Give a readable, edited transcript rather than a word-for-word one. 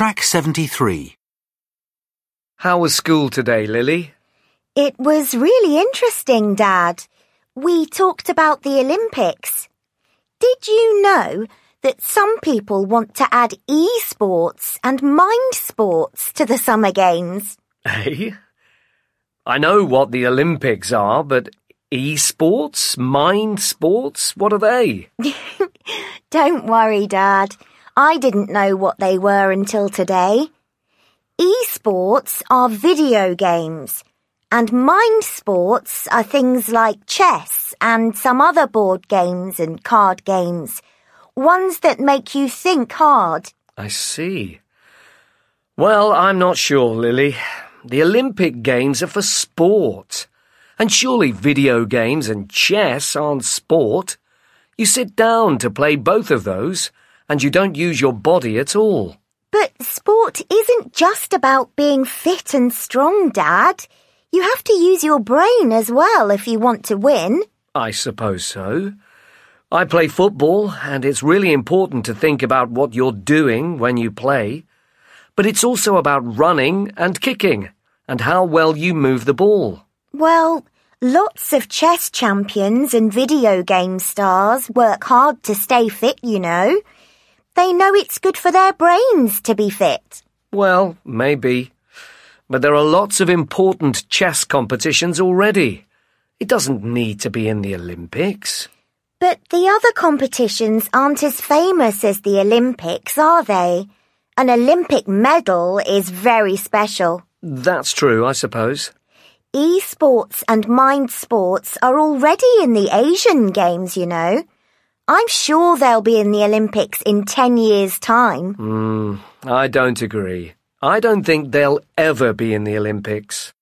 Track 73. How was school today, Lily? It was really interesting, Dad. We talked about the Olympics. Did you know that some people want to add e-sports and mind sports to the summer games? Hey? I know what the Olympics are, but e-sports? Mind sports? What are they? Don't worry, Dad. I didn't know what they were until today. E-sports are video games, and mind sports are things like chess and some other board games and card games, ones that make you think hard. I see. Well, I'm not sure, Lily. The Olympic Games are for sport. And surely video games and chess aren't sport. You sit down to play both of those, and you don't use your body at all. But sport isn't just about being fit and strong, Dad. You have to use your brain as well if you want to win. I suppose so. I play football, and it's really important to think about what you're doing when you play. But it's also about running and kicking, and how well you move the ball. Well, lots of chess champions and video game stars work hard to stay fit, you know. They know it's good for their brains to be fit. Well, maybe. But there are lots of important chess competitions already. It doesn't need to be in the Olympics. But the other competitions aren't as famous as the Olympics, are they? An Olympic medal is very special. That's true, I suppose. E-sports and mind sports are already in the Asian Games, you know. I'm sure they'll be in the Olympics in 10 years' time. I don't agree. I don't think they'll ever be in the Olympics.